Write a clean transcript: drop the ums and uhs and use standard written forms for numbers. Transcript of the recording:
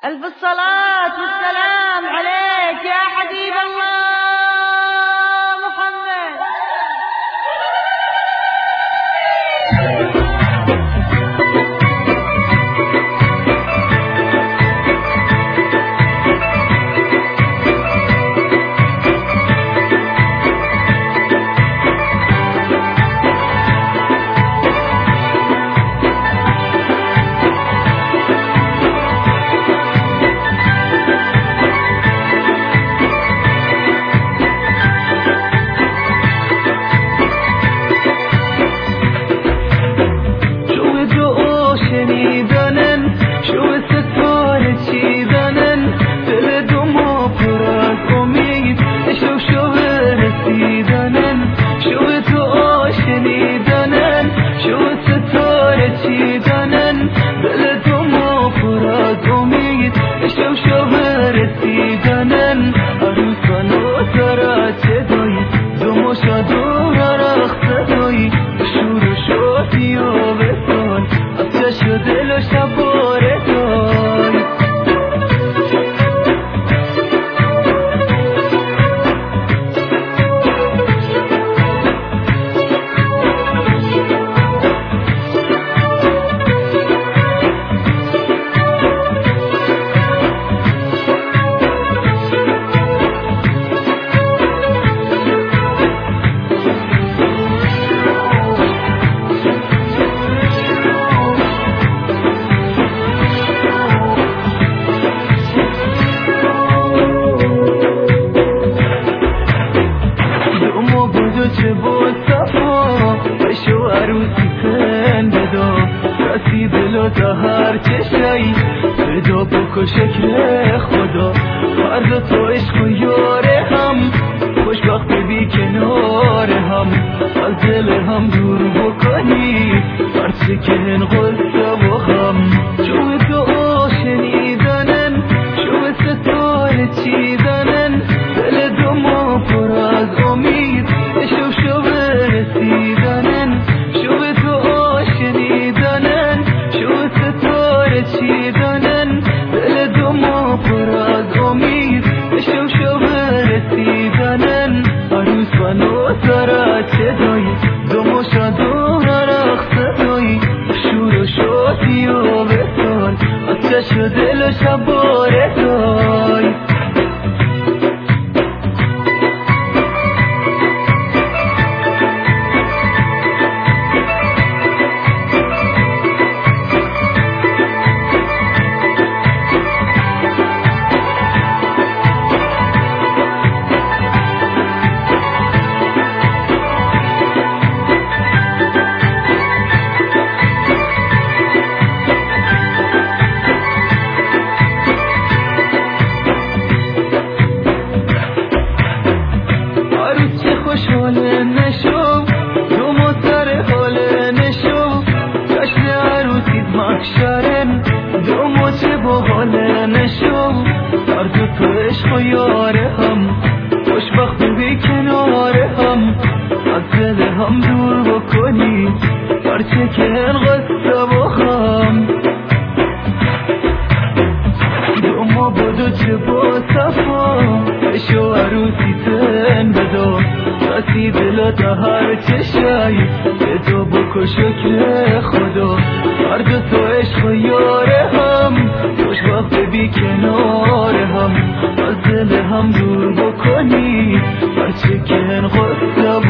ألف الصلاة والسلام عليك يا حبيب الله محمد. هر چشایی پیدا بکن شکل خدا فرد تو عشق و یاره هم خوشبخت بی کنار هم از دل هم دور بکنی هرچه که قصه و هم جو تو شنیدنن جو ستاره چیدنن دل دو ما پر از امید شو رسیدنن جو تو شنیدنن جو ستاره چیدنن دل دو ما پر از امید شو رسیدنن عروس و نوزاره چه دایی دو مشاد و رقص دایی شور و شادی و بسال آتش و دل و شباره دایی تو عشق و یاره هم خوشبخت بی کناره هم از دل هم دور بکنی هرچه که قصه و هم دو ما بدو چه با صفا بشو عروسی تن بدو رسی دل تا هر چشایی بدو بکن شکل خدا فرد تو عشق و یاره هم خوشبخت بی کناره هم از دل هم دور بکنی هرچه که قصه